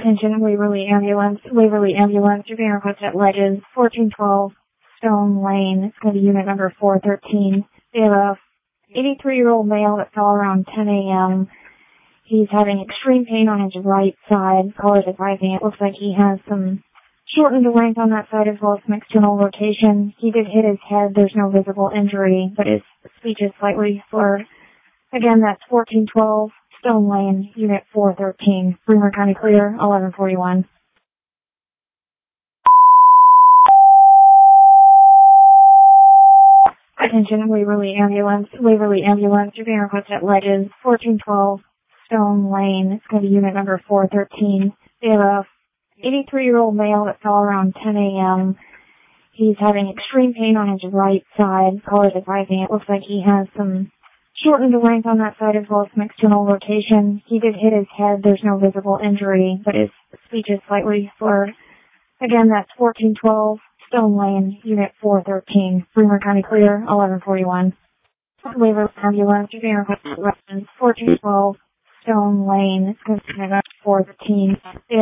Attention, Waverly Ambulance, you're being requested at Ledges, 1412 Stone Lane. It's going to be unit number 413. They have a 83-year-old male that fell around 10 a.m. He's having extreme pain on his right side. Caller's advising it looks like he has some shortened length on that side as well as some external rotation. He did hit his head. There's no visible injury, but his speech is slightly slurred. Again, that's 1412 Stone Lane, Unit 413. Bremer County Clear, 1141. Attention, Waverly Ambulance, you're being requested at Ledges, 1412 Stone Lane. It's going to be unit number 413. They have a 83-year-old male that fell around 10 a.m. He's having extreme pain on his right side. Caller's advising it looks like he has some shortened length on that side as well as some external rotation. He did hit his head. There's no visible injury, but his speech is slightly slurred. Again, that's 1412 Stone Lane, Unit 413. Bremer County Clear, 1141. Waverly Ambulance, you're being requested at 1412 Stone Lane. It's going to be unit 413.